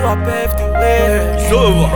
I paved the way. It's over.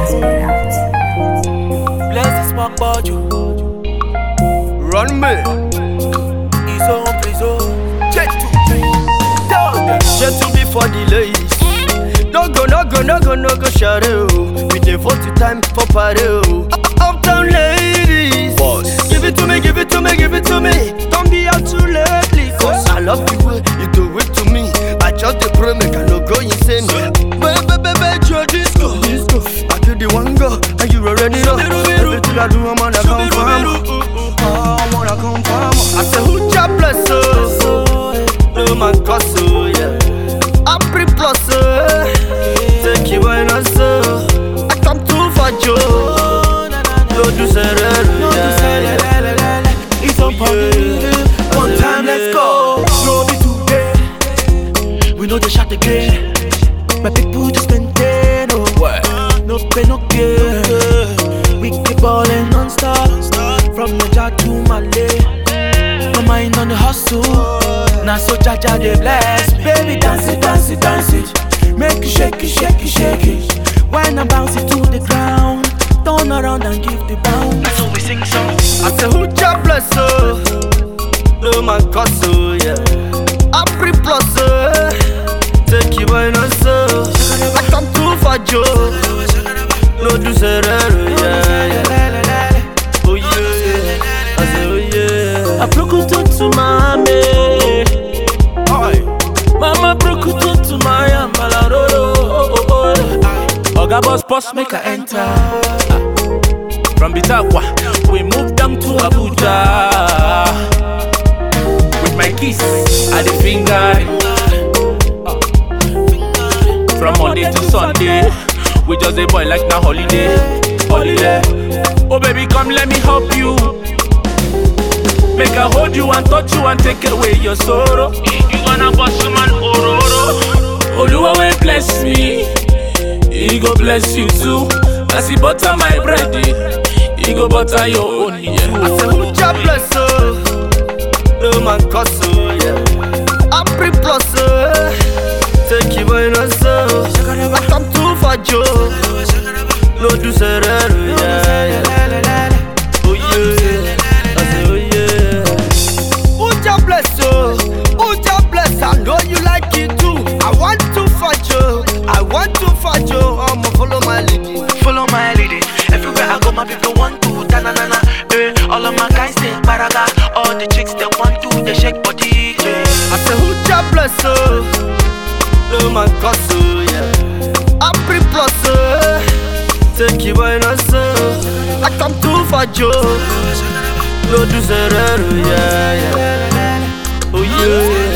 Bless this mark about you. Run me. It's on, please, oh. Jet to. Gentle before the ladies. No go, share oh. We devote the time for party oh. Uptown ladies, boss. Give it to me. Don't be out too lately, cause I love the way you do it to me. I just the pray make I no go insane. Baby, your disco. I do the one go, and you already know. Everything I do, I'm gonna confirm. I wanna confirm. I say who ya bless oh. No man cuss oh yeah. Apri plus take you by no so. I come too far Joe. No do It's on one time, let's go. No be today. We know they shot again. My people just maintain. Oh, no pain, no gain. We keep ballin' non-stop. From Naija to Malay. My mind on the hustle. Now so Jaja they bless me. Baby dance it. Make you shake it. When I bounce it to the ground. Turn around and give the bounce. That's how we sing songs. I say who ya bless oh. No man cuss oh yeah. Apri plus take you by no so. I come too far Joe. No do yeah. Oh yeah. I say oh yeah. I broke it to mommy. Mama broke it to my ambalaro. Oga boss make her enter. From Bitakwa, we moved down to Abuja. With my kiss, I the finger. From Monday to Sunday, we just a boy like na holiday. Oh baby, come let me help you. Make I hold you and touch you and take away your sorrow. You gonna boss man ororo. Oluwa will bless me, he go bless you too. As he butter my bread, he go butter your own. Yeah. I say who ya bless oh. No man cuss oh yeah. Apri plus take you by no so. I come too far Joe. No do yeah. Oh yeah. I say oh yeah. Who ya bless oh. Who ya bless. I know you like it too. I want to fight you. I'ma follow my lady. Everywhere I go, my people want to ta-na-na-na. All of my guys they paraga. All the chicks they want to, they shake body. I say who ya bless oh. No man cuss oh yeah. Apri plus take you by no so. I come too far Joe. No do yeah. Oh yeah.